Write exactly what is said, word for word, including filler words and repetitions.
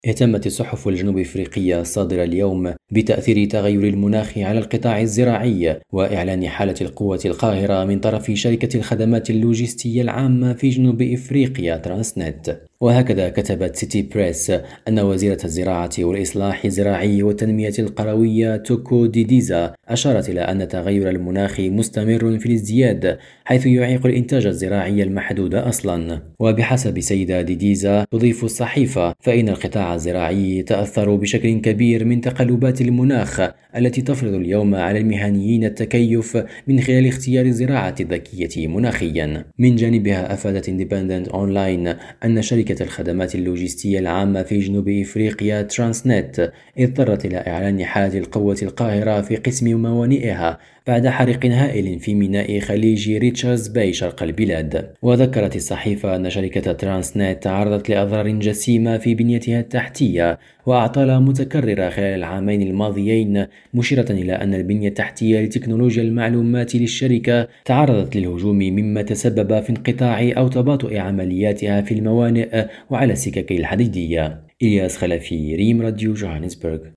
اهتمت الصحف الجنوب إفريقية الصادرة اليوم بتأثير تغير المناخ على القطاع الزراعي وإعلان حالة القوة القاهرة من طرف شركة الخدمات اللوجستية العامة في جنوب إفريقيا ترانسنت. وهكذا كتبت سيتي بريس أن وزيرة الزراعة والإصلاح الزراعي والتنمية القروية توكو ديديزا أشارت إلى أن تغير المناخ مستمر في الازدياد، حيث يعيق الإنتاج الزراعي المحدود أصلا. وبحسب سيدة ديديزا تضيف الصحيفة فإن القطاع الزراعي تأثر بشكل كبير من تقلبات المناخ التي تفرض اليوم على المهنيين التكيف من خلال اختيار الزراعة الذكية مناخيا. من جانبها أفادت اندبندنت أونلاين أن شركة الخدمات اللوجستية العامة في جنوب إفريقيا ترانسنت اضطرت إلى إعلان حالة القوة القاهرة في قسم موانئها بعد حريق هائل في ميناء خليج ريتشارز باي شرق البلاد. وذكرت الصحيفة أن شركة ترانسنت تعرضت لأضرار جسيمة في بنيتها التحتية وأعطال متكررة خلال العامين الماضيين، مشيرة إلى أن البنية التحتية لتكنولوجيا المعلومات للشركة تعرضت للهجوم مما تسبب في انقطاع أو تباطؤ عملياتها في الموانئ وعلى السكك الحديدية. إلياس خلفي، ريم راديو، جوهانسبرغ.